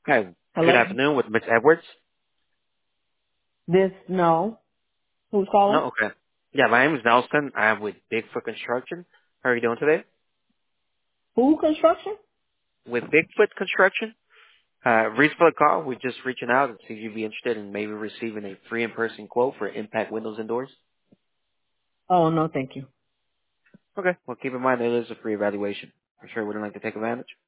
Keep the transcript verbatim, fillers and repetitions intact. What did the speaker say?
Hi, good Hello? afternoon with Miss Edwards. This, no. Who's calling? No, okay. Yeah, my name is Nelson. I'm with Bigfoot Construction. How are you doing today? Who construction? With Bigfoot Construction? Uh, reason for the call, we're just reaching out and see if you'd be interested in maybe receiving a free in-person quote for impact windows and doors. Oh, no, thank you. Okay, well keep in mind that it is a free evaluation. I'm sure we wouldn't like to take advantage.